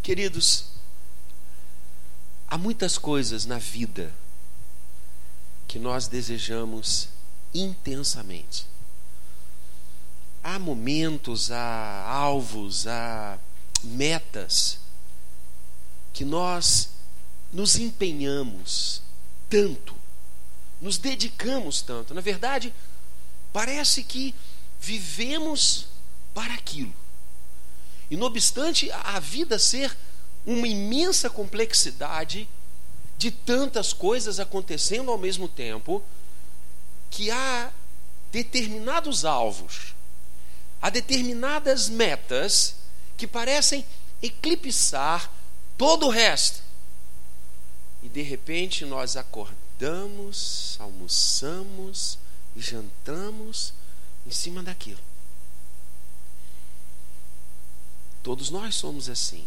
Queridos, há muitas coisas na vida que nós desejamos intensamente. Há momentos, há alvos, há metas que nós nos empenhamos tanto, nos dedicamos tanto. Na verdade, parece que vivemos para aquilo. E não obstante a vida ser uma imensa complexidade de tantas coisas acontecendo ao mesmo tempo, que há determinados alvos, há determinadas metas que parecem eclipsar todo o resto. E de repente nós acordamos, almoçamos e jantamos em cima daquilo. Todos nós somos assim.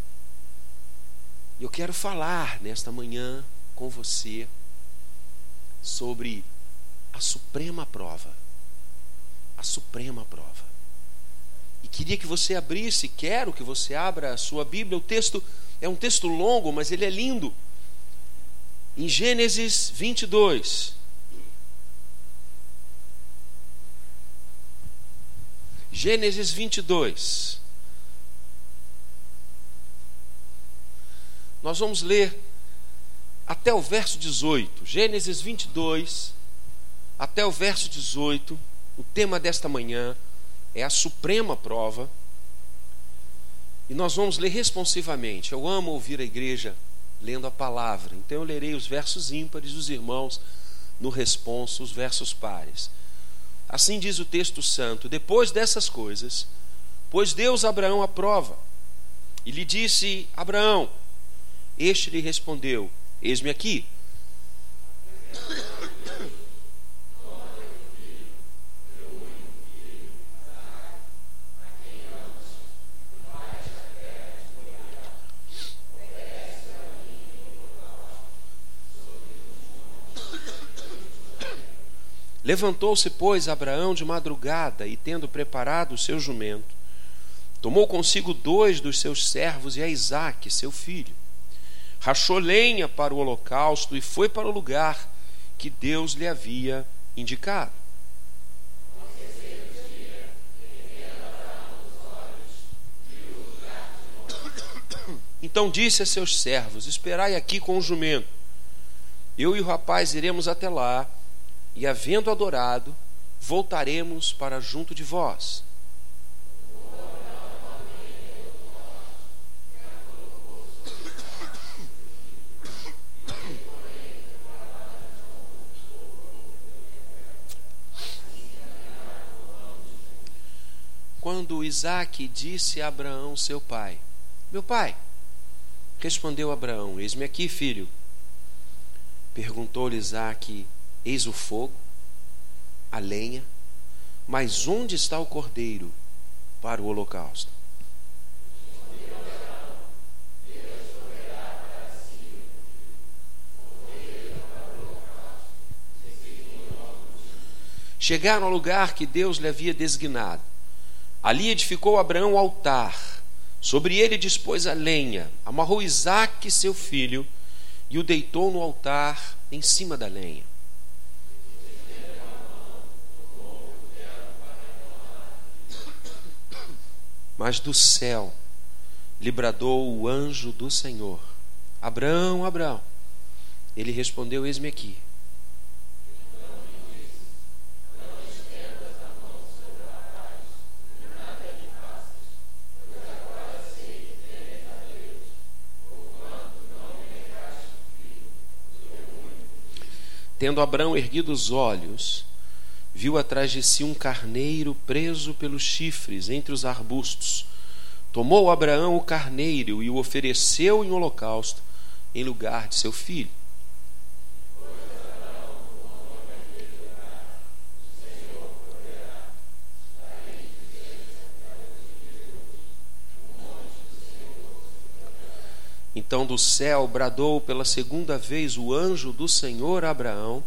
Eu quero falar nesta manhã com você sobre a suprema prova. A suprema prova. E queria que você abrisse, quero que você abra a sua Bíblia. O texto é um texto longo, mas ele é lindo. Em Gênesis 22. Gênesis 22. Nós vamos ler até o verso 18. Gênesis 22, até o verso 18. O tema desta manhã é a suprema prova. E nós vamos ler responsivamente. Eu amo ouvir a igreja lendo a palavra. Então eu lerei os versos ímpares, os irmãos no responso, os versos pares. Assim diz o texto santo: depois dessas coisas, pôs Deus Abraão à prova, e lhe disse: Abraão. Este lhe respondeu: eis-me aqui. Levantou-se, pois, Abraão de madrugada, e tendo preparado o seu jumento, tomou consigo 2 dos seus servos e a Isaque, seu filho. Rachou lenha para o holocausto e foi para o lugar que Deus lhe havia indicado. Então disse a seus servos: esperai aqui com o jumento. Eu e o rapaz iremos até lá, e havendo adorado, voltaremos para junto de vós. Quando Isaque disse a Abraão, seu pai: meu pai. Respondeu Abraão: eis-me aqui, filho. Perguntou-lhe Isaque: eis o fogo, a lenha, mas onde está o cordeiro para o holocausto? Chegaram ao lugar que Deus lhe havia designado. Ali edificou Abraão o altar, sobre ele dispôs a lenha, amarrou Isaque, seu filho, e o deitou no altar em cima da lenha. Mas do céu lhe bradou o anjo do Senhor: Abraão, Abraão. Ele respondeu: eis-me aqui. Tendo Abraão erguido os olhos, viu atrás de si um carneiro preso pelos chifres entre os arbustos. Tomou Abraão o carneiro e o ofereceu em holocausto em lugar de seu filho. Então do céu bradou pela segunda vez o anjo do Senhor a Abraão: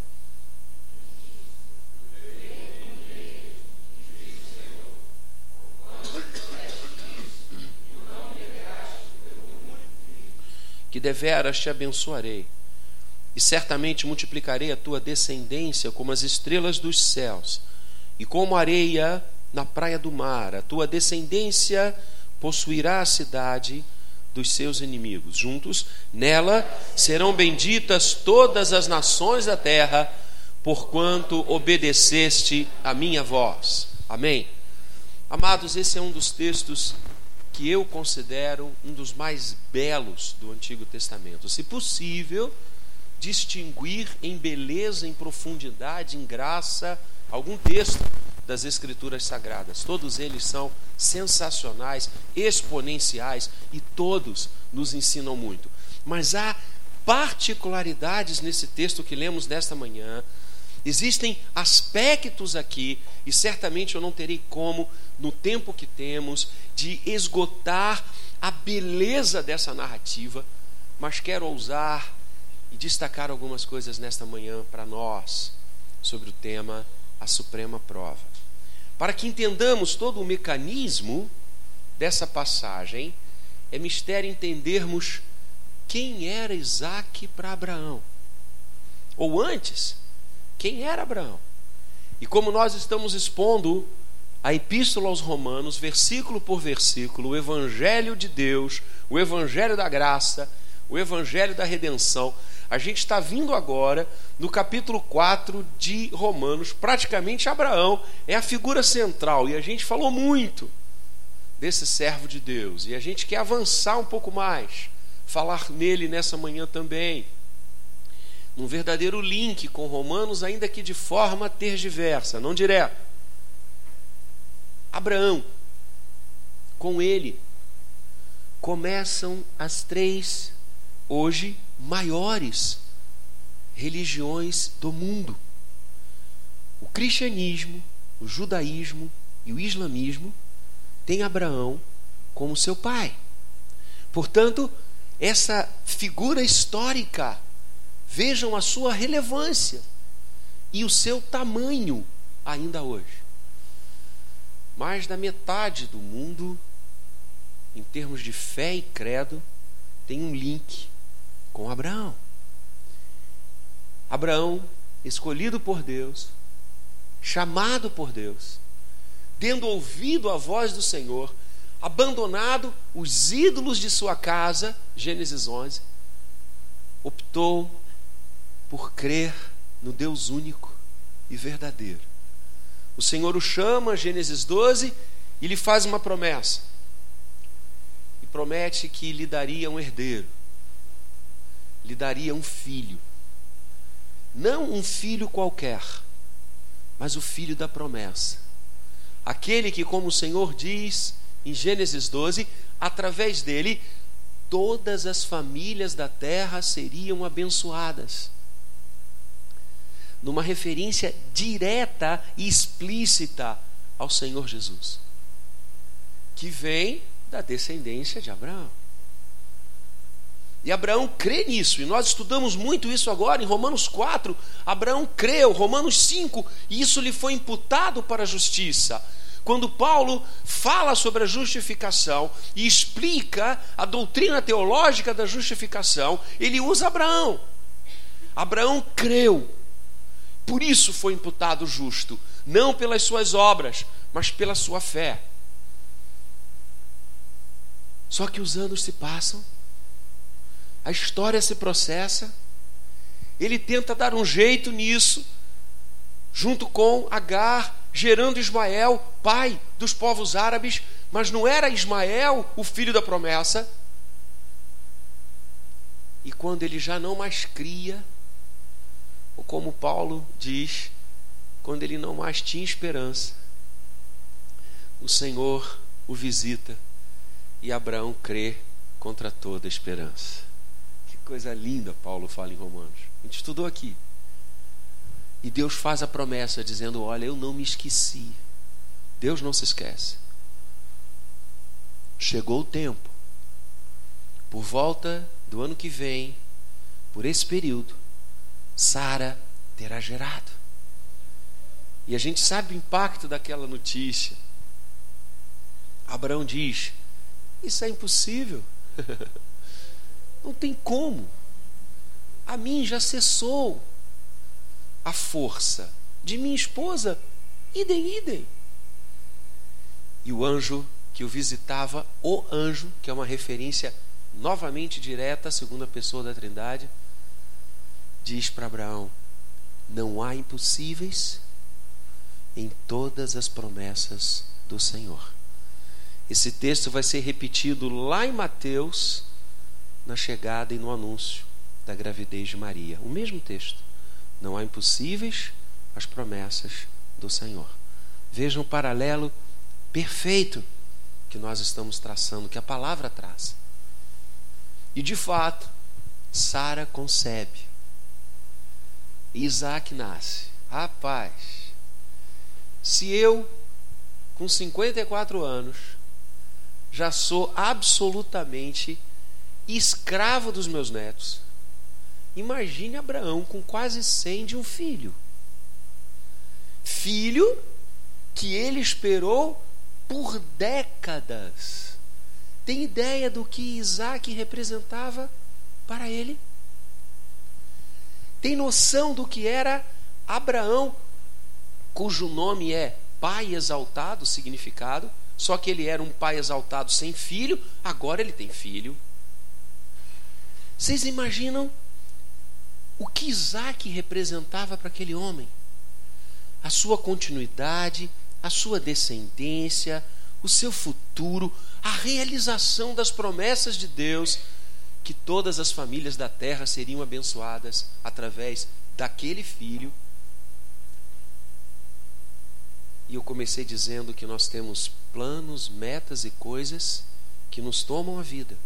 que deveras te abençoarei, e certamente multiplicarei a tua descendência como as estrelas dos céus, e como a areia na praia do mar. A tua descendência possuirá a cidade dos seus inimigos. Juntos, nela serão benditas todas as nações da terra, porquanto obedeceste a minha voz. Amém? Amados, esse é um dos textos que eu considero um dos mais belos do Antigo Testamento. Se possível, distinguir em beleza, em profundidade, em graça, algum texto das Escrituras Sagradas. Todos eles são sensacionais, exponenciais e todos nos ensinam muito. Mas há particularidades nesse texto que lemos nesta manhã. Existem aspectos aqui, e certamente eu não terei como, no tempo que temos, de esgotar a beleza dessa narrativa, mas quero ousar e destacar algumas coisas nesta manhã para nós, sobre o tema a suprema prova. Para que entendamos todo o mecanismo dessa passagem, é mistério entendermos quem era Isaque para Abraão. Ou antes, quem era Abraão? E como nós estamos expondo a Epístola aos Romanos, versículo por versículo, o Evangelho de Deus, o Evangelho da graça, o Evangelho da redenção, a gente está vindo agora no capítulo 4 de Romanos. Praticamente Abraão é a figura central, e a gente falou muito desse servo de Deus, e a gente quer avançar um pouco mais, falar nele nessa manhã também, num verdadeiro link com Romanos, ainda que de forma tergiversa, não direta. Abraão, com ele começam as três, hoje, maiores religiões do mundo: o cristianismo, o judaísmo e o islamismo têm Abraão como seu pai. Portanto, essa figura histórica, vejam a sua relevância e o seu tamanho ainda hoje. Mais da metade do mundo, em termos de fé e credo, tem um link com Abraão. Abraão, escolhido por Deus, chamado por Deus, tendo ouvido a voz do Senhor, abandonado os ídolos de sua casa, Gênesis 11, optou por crer no Deus único e verdadeiro. O Senhor o chama, Gênesis 12, e lhe faz uma promessa. E promete que lhe daria um herdeiro, lhe daria um filho. Não um filho qualquer, mas o filho da promessa. Aquele que, como o Senhor diz em Gênesis 12, através dele, todas as famílias da terra seriam abençoadas. Numa referência direta e explícita ao Senhor Jesus, que vem da descendência de Abraão. E Abraão crê nisso, e nós estudamos muito isso agora em Romanos 4. Abraão creu, Romanos 5, e isso lhe foi imputado para a justiça. Quando Paulo fala sobre a justificação e explica a doutrina teológica da justificação, ele usa Abraão. Abraão creu, por isso foi imputado justo, não pelas suas obras, mas pela sua fé. Só que os anos se passam, a história se processa, ele tenta dar um jeito nisso, junto com Agar, gerando Ismael, pai dos povos árabes, mas não era Ismael o filho da promessa. E quando ele já não mais cria, ou como Paulo diz, quando ele não mais tinha esperança, o Senhor o visita e Abraão crê contra toda esperança. Que coisa linda Paulo fala em Romanos. A gente estudou aqui. E Deus faz a promessa dizendo: olha, eu não me esqueci. Deus não se esquece. Chegou o tempo, por volta do ano que vem, por esse período, Sara terá gerado. E a gente sabe o impacto daquela notícia. Abraão diz: isso é impossível. Não tem como. A mim já cessou a força. De minha esposa, idem, idem. E o anjo que o visitava, o anjo, que é uma referência novamente direta à segunda pessoa da Trindade, diz para Abraão: não há impossíveis em todas as promessas do Senhor. Esse texto vai ser repetido lá em Mateus, na chegada e no anúncio da gravidez de Maria. O mesmo texto. Não há impossíveis as promessas do Senhor. Vejam o paralelo perfeito que nós estamos traçando, que a palavra traça. E de fato, Sara concebe. Isaac nasce. Rapaz, se eu, com 54 anos, já sou absolutamente escravo dos meus netos, imagine Abraão com quase 100 de um filho. Filho que ele esperou por décadas. Tem ideia do que Isaac representava para ele? Tem noção do que era Abraão, cujo nome é pai exaltado, significado, só que ele era um pai exaltado sem filho, agora ele tem filho. Vocês imaginam o que Isaac representava para aquele homem? A sua continuidade, a sua descendência, o seu futuro, a realização das promessas de Deus, que todas as famílias da terra seriam abençoadas através daquele filho. E eu comecei dizendo que nós temos planos, metas e coisas que nos tomam a vida.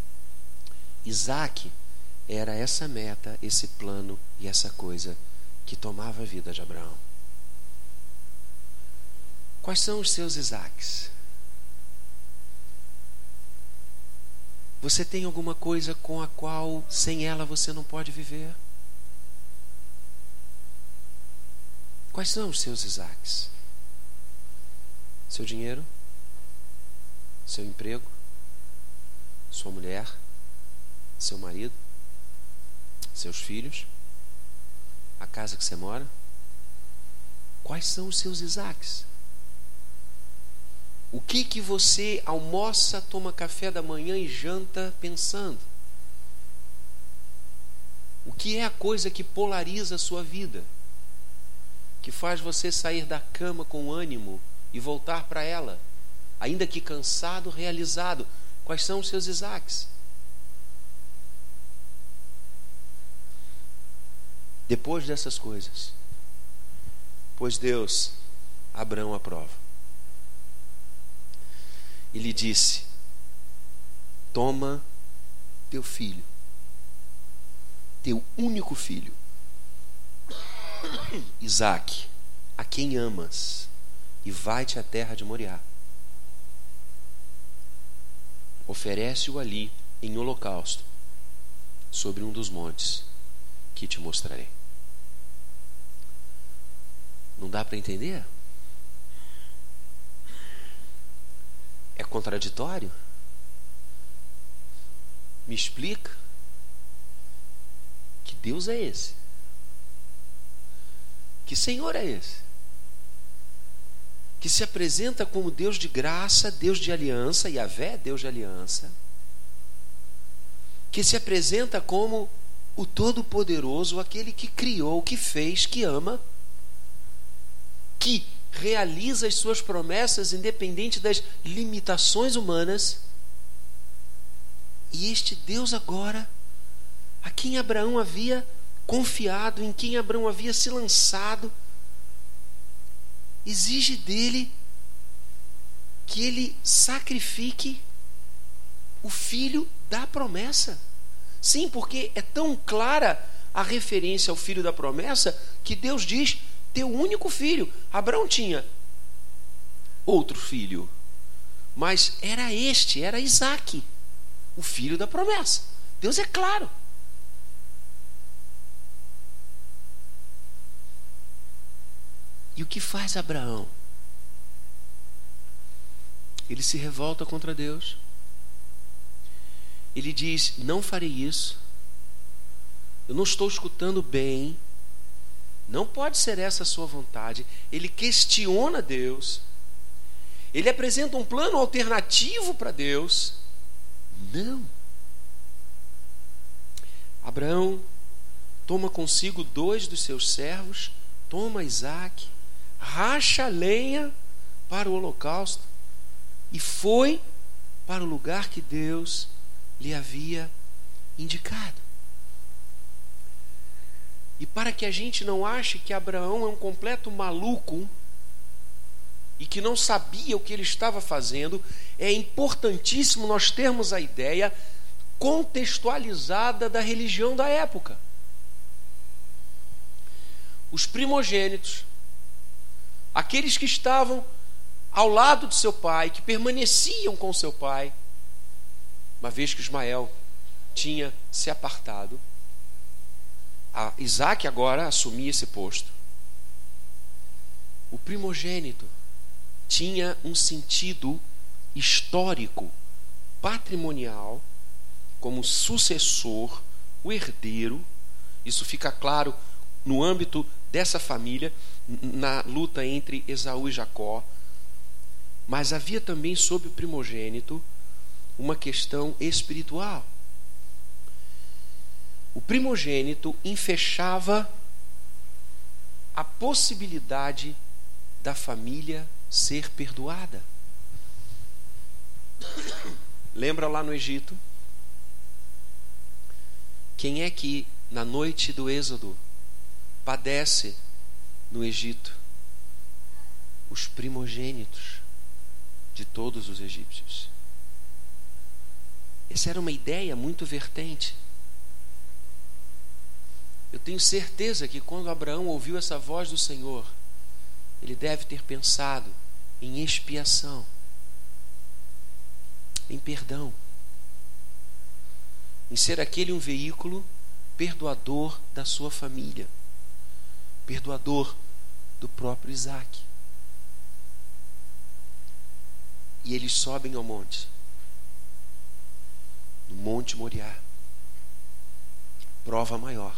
Isaac era essa meta, esse plano e essa coisa que tomava a vida de Abraão. Quais são os seus Isaques? Você tem alguma coisa com a qual sem ela você não pode viver? Quais são os seus Isaques? Seu dinheiro? Seu emprego? Sua mulher? Seu marido? Seus filhos? A casa que você mora? Quais são os seus Isaques? O que você almoça, toma café da manhã e janta pensando? O que é a coisa que polariza a sua vida? Que faz você sair da cama com ânimo e voltar para ela, ainda que cansado, realizado? Quais são os seus Isaques? Depois dessas coisas, pois Deus Abraão aprova. E lhe disse: toma teu filho, teu único filho, Isaque, a quem amas, e vai-te à terra de Moriá. Oferece-o ali em holocausto, sobre um dos montes que te mostrarei. Não dá para entender? É contraditório? Me explica. Que Deus é esse? Que Senhor é esse? Que se apresenta como Deus de graça, Deus de aliança, Yahvé, Deus de aliança. Que se apresenta como o Todo-Poderoso, aquele que criou, que fez, que ama, que realiza as suas promessas independente das limitações humanas. E este Deus agora, a quem Abraão havia confiado, em quem Abraão havia se lançado, exige dele que ele sacrifique o filho da promessa. Sim, porque é tão clara a referência ao filho da promessa que Deus diz: teu único filho. Abraão tinha outro filho, mas era Isaque, o filho da promessa. Deus é claro. E o que faz Abraão? Ele se revolta contra Deus. ele diz: não farei isso, eu não estou escutando bem, não pode ser essa a sua vontade. Ele questiona Deus, ele apresenta um plano alternativo para Deus. Não. Abraão toma consigo 2 dos seus servos, toma Isaque, racha a lenha para o holocausto e foi para o lugar que Deus lhe havia indicado. E para que a gente não ache que Abraão é um completo maluco e que não sabia o que ele estava fazendo, é importantíssimo nós termos a ideia contextualizada da religião da época. Os primogênitos, aqueles que estavam ao lado de seu pai, que permaneciam com seu pai, uma vez que Ismael tinha se apartado, Isaque agora assumia esse posto. O primogênito tinha um sentido histórico, patrimonial, como sucessor, o herdeiro. Isso fica claro no âmbito dessa família, na luta entre Esaú e Jacó. Mas havia também sobre o primogênito uma questão espiritual. O primogênito enfechava a possibilidade da família ser perdoada. Lembra lá no Egito? Quem é que na noite do Êxodo padece no Egito? Os primogênitos de todos os egípcios. Essa era uma ideia muito vertente. Eu tenho certeza que quando Abraão ouviu essa voz do Senhor, ele deve ter pensado em expiação, em perdão, em ser aquele um veículo perdoador da sua família, perdoador do próprio Isaque. E eles sobem ao monte, no Monte Moriá. Prova maior.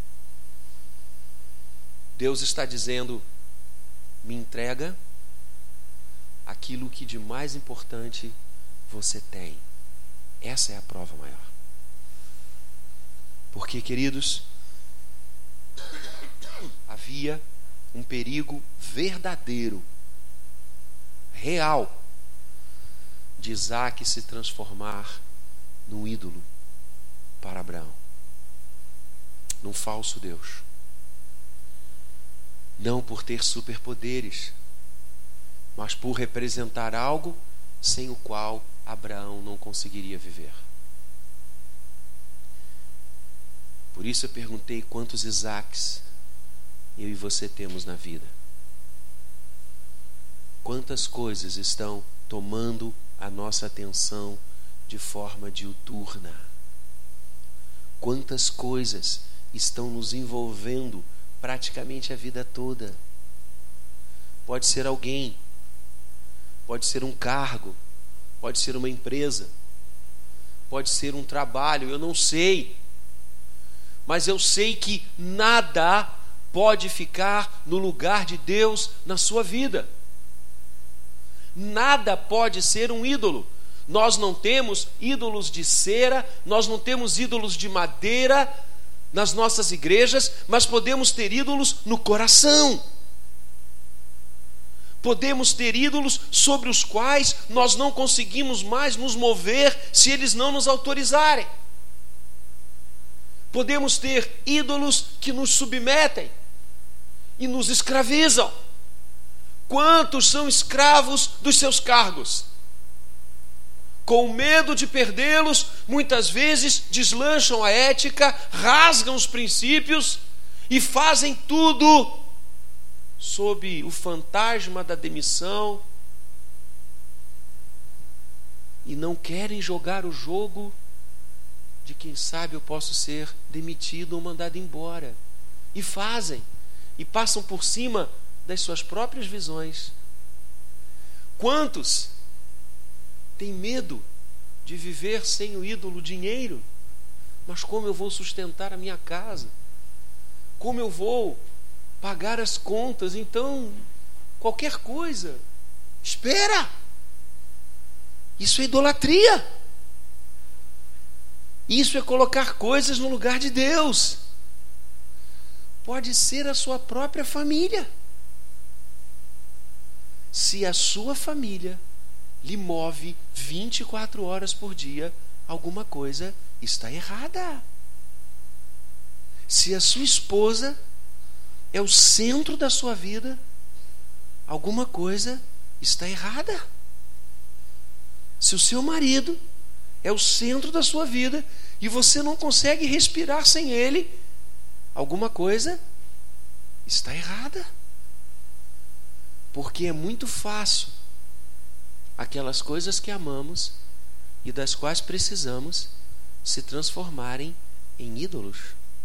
Deus está dizendo: me entrega aquilo que de mais importante você tem. Essa é a prova maior. Porque, queridos, havia um perigo verdadeiro, real, de Isaque se transformar num ídolo para Abraão, num falso Deus. Não por ter superpoderes, mas por representar algo sem o qual Abraão não conseguiria viver. Por isso eu perguntei quantos Isaques eu e você temos na vida. Quantas coisas estão tomando a nossa atenção de forma diuturna? Quantas coisas estão nos envolvendo praticamente a vida toda? Pode ser alguém, pode ser um cargo, pode ser uma empresa, pode ser um trabalho, eu não sei. Mas eu sei que nada pode ficar no lugar de Deus na sua vida. Nada pode ser um ídolo. Nós não temos ídolos de cera, nós não temos ídolos de madeira nas nossas igrejas, mas podemos ter ídolos no coração. Podemos ter ídolos sobre os quais nós não conseguimos mais nos mover se eles não nos autorizarem. Podemos ter ídolos que nos submetem e nos escravizam. Quantos são escravos dos seus cargos? Com medo de perdê-los, muitas vezes deslancham a ética, rasgam os princípios e fazem tudo sob o fantasma da demissão e não querem jogar o jogo de quem sabe eu posso ser demitido ou mandado embora. E fazem, e passam por cima das suas próprias visões. Quantos têm medo de viver sem o ídolo dinheiro. Mas como eu vou sustentar a minha casa? Como eu vou pagar as contas? Então, qualquer coisa. Espera! Isso é idolatria. Isso é colocar coisas no lugar de Deus. Pode ser a sua própria família. Se a sua família lhe move 24 horas por dia, alguma coisa está errada. Se a sua esposa é o centro da sua vida, alguma coisa está errada. Se o seu marido é o centro da sua vida e você não consegue respirar sem ele, alguma coisa está errada. Porque é muito fácil aquelas coisas que amamos e das quais precisamos se transformarem em ídolos.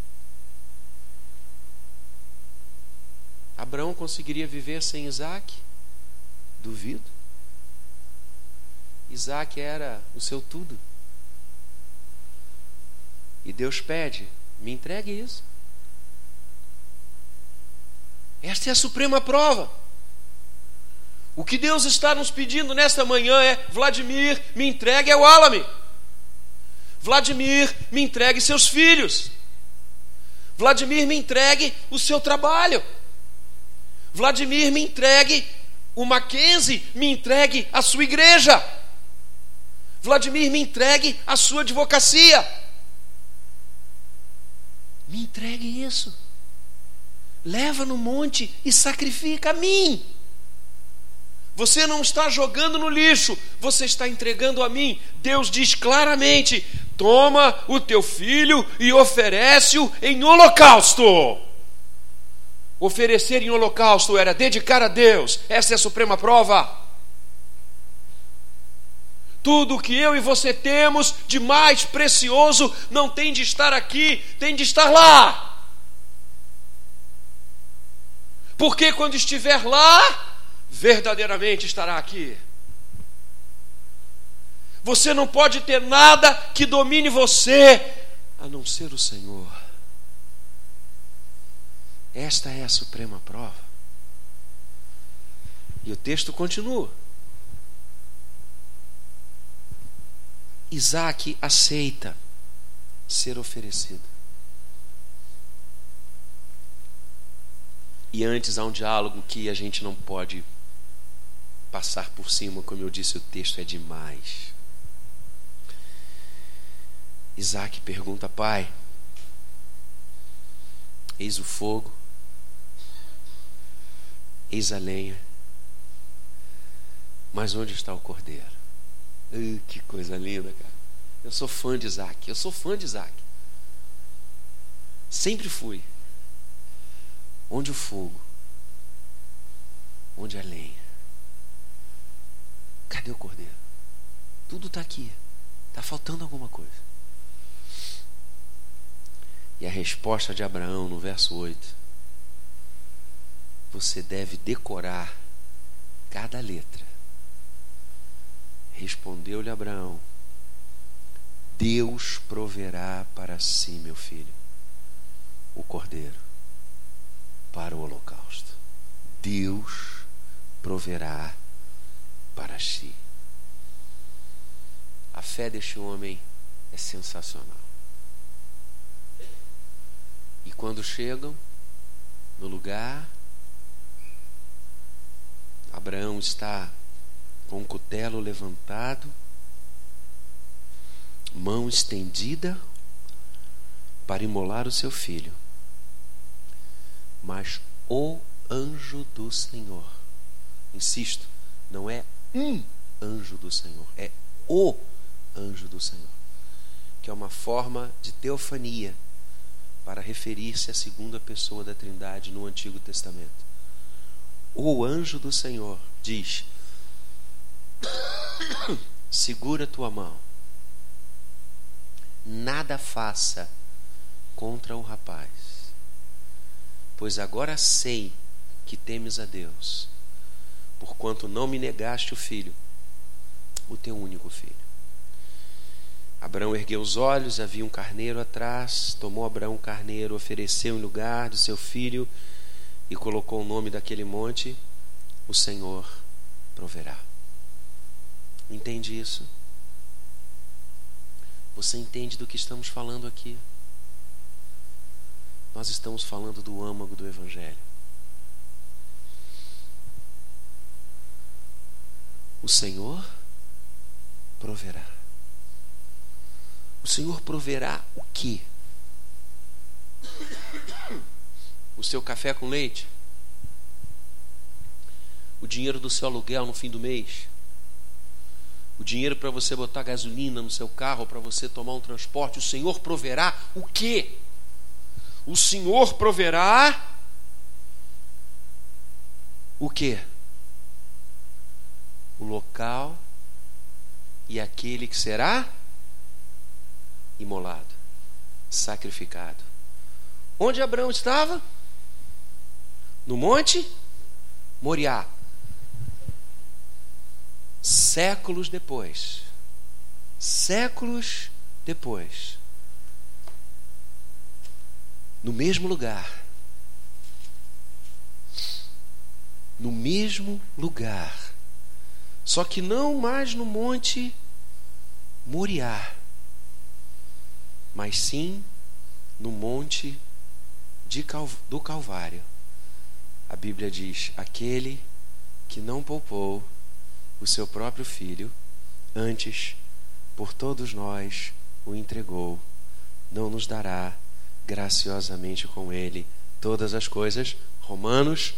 Abraão conseguiria viver sem Isaac? Duvido. Isaac era o seu tudo. E Deus pede: me entregue isso. Esta é a suprema prova. O que Deus está nos pedindo nesta manhã é: Vladimir, me entregue ao Alame. Vladimir, me entregue seus filhos. Vladimir, me entregue o seu trabalho. Vladimir, me entregue o Mackenzie, me entregue a sua igreja. Vladimir, me entregue a sua advocacia. Me entregue isso. Leva no monte e sacrifica a mim. Você não está jogando no lixo, você está entregando a mim. Deus diz claramente: toma o teu filho e oferece-o em holocausto. Oferecer em holocausto era dedicar a Deus. Essa é a suprema prova. Tudo o que eu e você temos de mais precioso não tem de estar aqui, tem de estar lá. Porque quando estiver lá, verdadeiramente estará aqui. Você não pode ter nada que domine você a não ser o Senhor. Esta é a suprema prova. E o texto continua. Isaac aceita ser oferecido. E antes há um diálogo que a gente não pode passar por cima. Como eu disse, o texto é demais. Isaac pergunta: pai, eis o fogo, eis a lenha, mas onde está o cordeiro? Que coisa linda, cara. Eu sou fã de Isaac. Sempre fui. Onde o fogo? Onde a lenha? Cadê o cordeiro? Tudo está aqui. Está faltando alguma coisa. E a resposta de Abraão no verso 8: você deve decorar cada letra. Respondeu-lhe Abraão: Deus proverá para si, meu filho, o cordeiro para o holocausto. Deus proverá para si. A fé deste homem é sensacional. E quando chegam no lugar, Abraão está com o cutelo levantado, mão estendida para imolar o seu filho. Mas o anjo do Senhor, insisto, não é um anjo do Senhor, é o anjo do Senhor, que é uma forma de teofania para referir-se à segunda pessoa da Trindade no Antigo Testamento. O anjo do Senhor diz: segura tua mão, nada faça contra o rapaz, pois agora sei que temes a Deus, porquanto não me negaste o filho, o teu único filho. Abraão ergueu os olhos, havia um carneiro atrás. Tomou Abraão o carneiro, ofereceu em lugar do seu filho e colocou o nome daquele monte: o Senhor proverá. Entende isso? Você entende do que estamos falando aqui? Nós estamos falando do âmago do Evangelho. O Senhor proverá. O Senhor proverá o quê? O seu café com leite? O dinheiro do seu aluguel no fim do mês? O dinheiro para você botar gasolina no seu carro, para você tomar um transporte? O Senhor proverá o quê? O Senhor proverá o quê? O local e aquele que será imolado, sacrificado. Onde Abraão estava? No monte Moriá. Séculos depois, no mesmo lugar, só que não mais no monte Moriá, mas sim no monte do Calvário. A Bíblia diz: aquele que não poupou o seu próprio filho, antes por todos nós o entregou, não nos dará graciosamente com ele todas as coisas? Romanos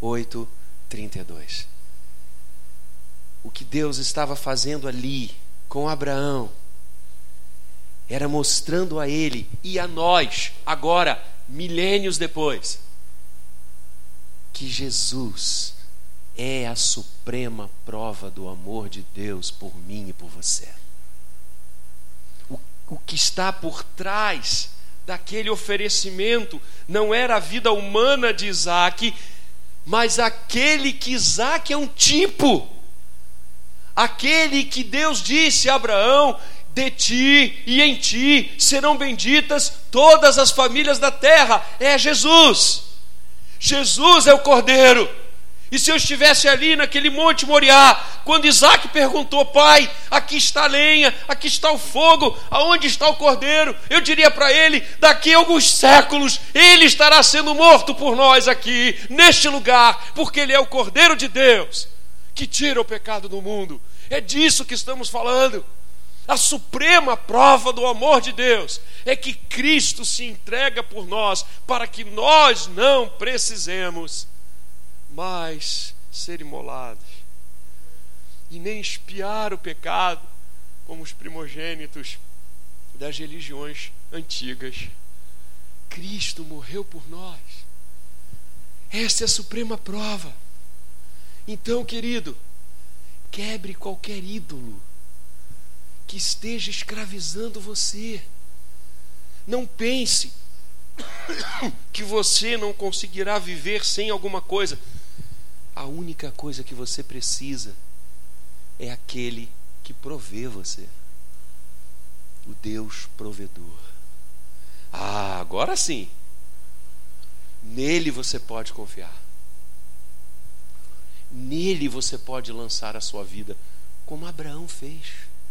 8:32. O que Deus estava fazendo ali com Abraão era mostrando a ele e a nós, agora, milênios depois, que Jesus é a suprema prova do amor de Deus por mim e por você. O que está por trás daquele oferecimento não era a vida humana de Isaac, mas aquele que Isaac é um tipo, aquele que Deus disse a Abraão: de ti e em ti serão benditas todas as famílias da terra. É Jesus. Jesus é o Cordeiro. E se eu estivesse ali naquele monte Moriá, quando Isaac perguntou: pai, aqui está a lenha, aqui está o fogo, aonde está o cordeiro? Eu diria para ele: daqui a alguns séculos ele estará sendo morto por nós aqui, neste lugar, porque ele é o Cordeiro de Deus, que tira o pecado do mundo. É disso que estamos falando. A suprema prova do amor de Deus é que Cristo se entrega por nós, para que nós não precisemos mais ser imolados e nem expiar o pecado como os primogênitos das religiões antigas. Cristo morreu por nós. Essa é a suprema prova. Então, querido, quebre qualquer ídolo que esteja escravizando você. Não pense que você não conseguirá viver sem alguma coisa. A única coisa que você precisa é aquele que provê você, o Deus provedor. Agora sim, nele você pode confiar, nele você pode lançar a sua vida, como Abraão fez.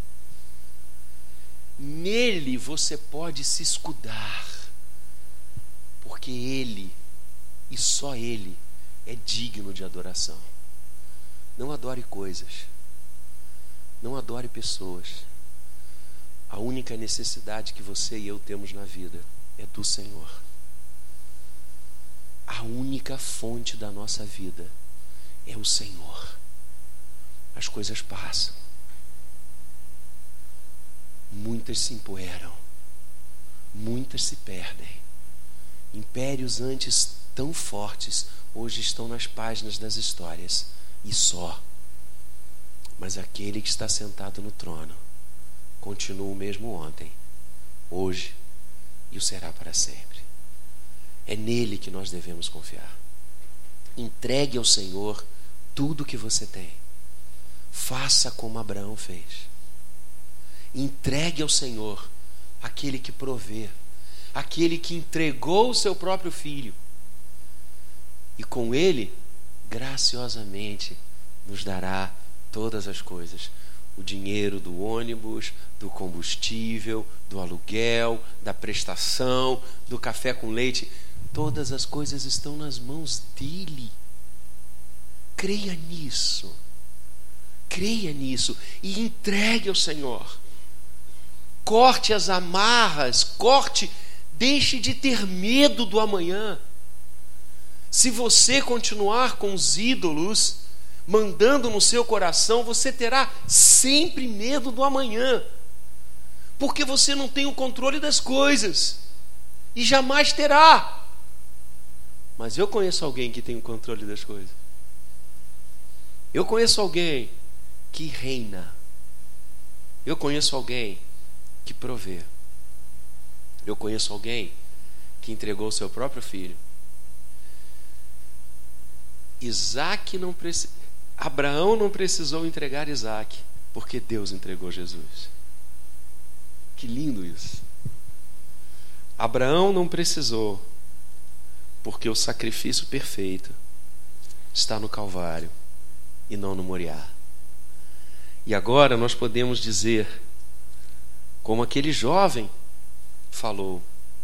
Nele você pode se escudar, porque ele, e só ele, é digno de adoração. Não adore coisas, não adore pessoas. A única necessidade que você e eu temos na vida é do Senhor. A única fonte da nossa vida é o Senhor. As coisas passam, muitas se empoeiram, muitas se perdem. Impérios antes tão fortes hoje estão nas páginas das histórias, e só. Mas aquele que está sentado no trono continua o mesmo ontem, hoje e o será para sempre. É nele que nós devemos confiar. Entregue ao Senhor tudo o que você tem. Faça como Abraão fez. Entregue ao Senhor, aquele que provê, aquele que entregou o seu próprio filho, e com ele, graciosamente, nos dará todas as coisas. O dinheiro do ônibus, do combustível, do aluguel, da prestação, do café com leite. Todas as coisas estão nas mãos dele. Creia nisso. Creia nisso e entregue ao Senhor. Corte as amarras, deixe de ter medo do amanhã. Se você continuar com os ídolos mandando no seu coração, você terá sempre medo do amanhã, porque você não tem o controle das coisas e jamais terá. Mas eu conheço alguém que tem o controle das coisas. Eu conheço alguém que reina. Eu conheço alguém que provê. Eu conheço alguém que entregou o seu próprio filho. Abraão não precisou entregar Isaque, porque Deus entregou Jesus. Que lindo isso. Abraão não precisou, porque o sacrifício perfeito está no Calvário e não no Moriá. E agora nós podemos dizer, como aquele jovem falou: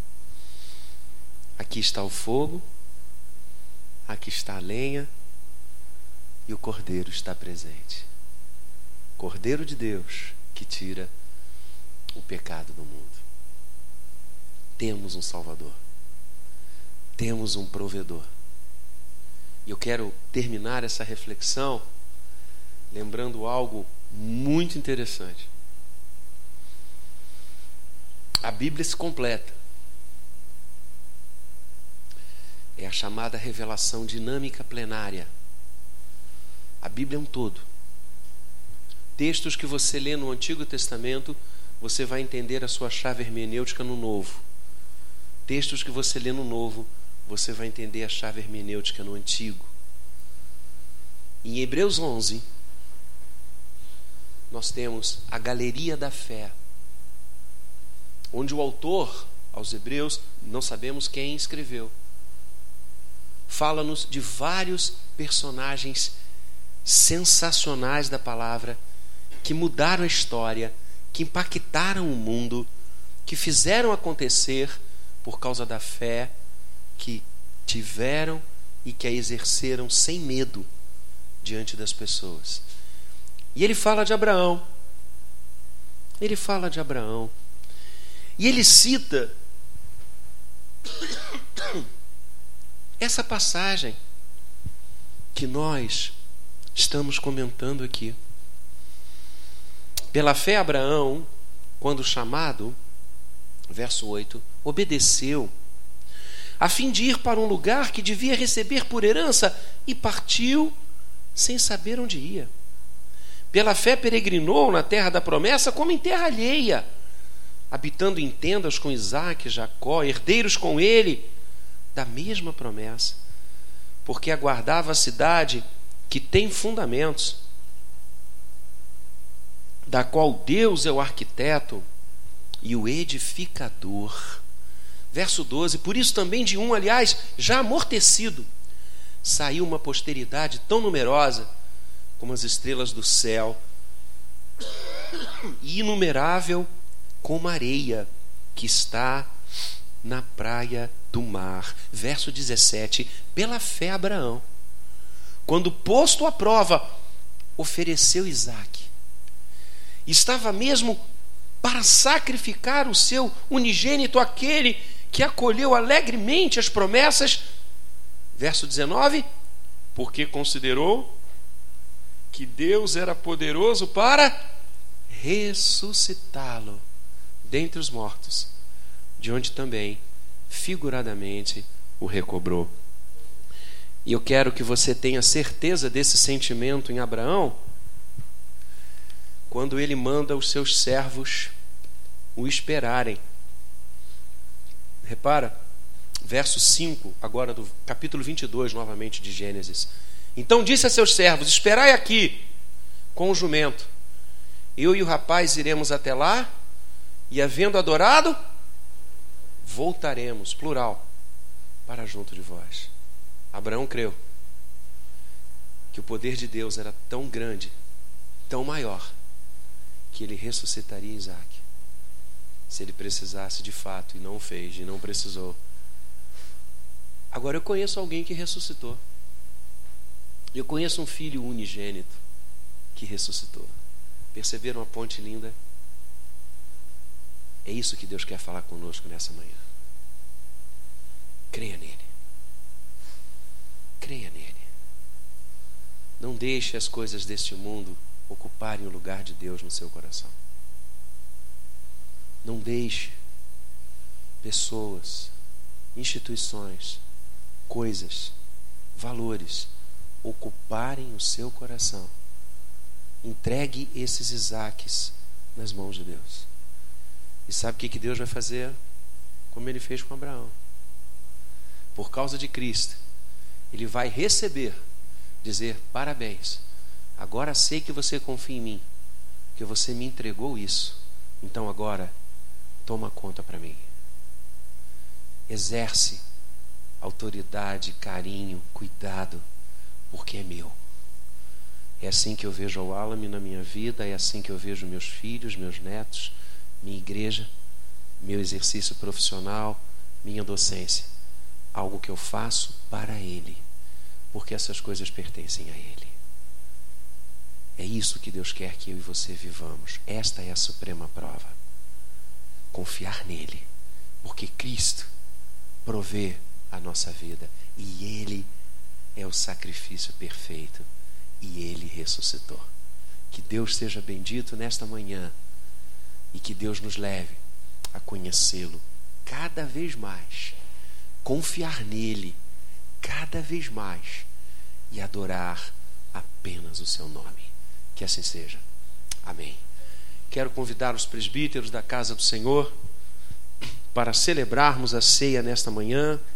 aqui está o fogo, aqui está a lenha, e o Cordeiro está presente. Cordeiro de Deus que tira o pecado do mundo. Temos um Salvador. Temos um provedor. E eu quero terminar essa reflexão lembrando algo muito interessante. A Bíblia se completa. É a chamada revelação dinâmica plenária. A Bíblia é um todo. Textos que você lê no Antigo Testamento, você vai entender a sua chave hermenêutica no Novo. Textos que você lê no Novo, você vai entender a chave hermenêutica no Antigo. Em Hebreus 11, nós temos a galeria da fé, onde o autor aos Hebreus, não sabemos quem escreveu, fala-nos de vários personagens sensacionais da palavra, que mudaram a história, que impactaram o mundo, que fizeram acontecer por causa da fé que tiveram e que a exerceram sem medo diante das pessoas. E ele fala de Abraão. Ele fala de Abraão. E ele cita essa passagem que nós estamos comentando aqui. Pela fé, Abraão, quando chamado, verso 8, obedeceu, a fim de ir para um lugar que devia receber por herança, e partiu sem saber onde ia. Pela fé peregrinou na terra da promessa como em terra alheia, habitando em tendas com Isaque e Jacó, herdeiros com ele da mesma promessa, porque aguardava a cidade que tem fundamentos, da qual Deus é o arquiteto e o edificador. Verso 12, por isso também de um, aliás, já amortecido, saiu uma posteridade tão numerosa como as estrelas do céu, e inumerável como a areia que está na praia do mar. Verso 17, pela fé Abraão, quando posto à prova, ofereceu Isaque. Estava mesmo para sacrificar o seu unigênito, aquele que acolheu alegremente as promessas. Verso 19, porque considerou que Deus era poderoso para ressuscitá-lo dentre os mortos, de onde também, figuradamente, o recobrou. E eu quero que você tenha certeza desse sentimento em Abraão, quando ele manda os seus servos o esperarem. Repara, verso 5, agora do capítulo 22, novamente de Gênesis. Então disse a seus servos: esperai aqui com o jumento, Eu e o rapaz iremos até lá, e havendo adorado, voltaremos, plural, para junto de vós. Abraão creu que o poder de Deus era tão grande, tão maior, que ele ressuscitaria Isaac, se ele precisasse de fato, e não o fez, e não precisou. Agora eu conheço alguém que ressuscitou. Eu conheço um filho unigênito que ressuscitou. Perceberam a ponte linda? É isso que Deus quer falar conosco nessa manhã. Creia nele. Creia nele. Não deixe as coisas deste mundo ocuparem o lugar de Deus no seu coração. Não deixe pessoas, instituições, coisas, valores ocuparem o seu coração. Entregue esses Isaques nas mãos de Deus. E sabe o que Deus vai fazer? Como ele fez com Abraão. Por causa de Cristo, ele vai receber, dizer: parabéns, agora sei que você confia em mim, que você me entregou isso, então agora toma conta para mim. Exerce autoridade, carinho, cuidado, porque é meu. É assim que eu vejo o Alame na minha vida, é assim que eu vejo meus filhos, meus netos, minha igreja, meu exercício profissional, minha docência. Algo que eu faço para Ele, porque essas coisas pertencem a Ele. É isso que Deus quer que eu e você vivamos. Esta é a suprema prova. Confiar nele, porque Cristo provê a nossa vida, e Ele é o sacrifício perfeito, e Ele ressuscitou. Que Deus seja bendito nesta manhã, e que Deus nos leve a conhecê-lo cada vez mais, confiar nele cada vez mais e adorar apenas o seu nome. Que assim seja. Amém. Quero convidar os presbíteros da casa do Senhor para celebrarmos a ceia nesta manhã.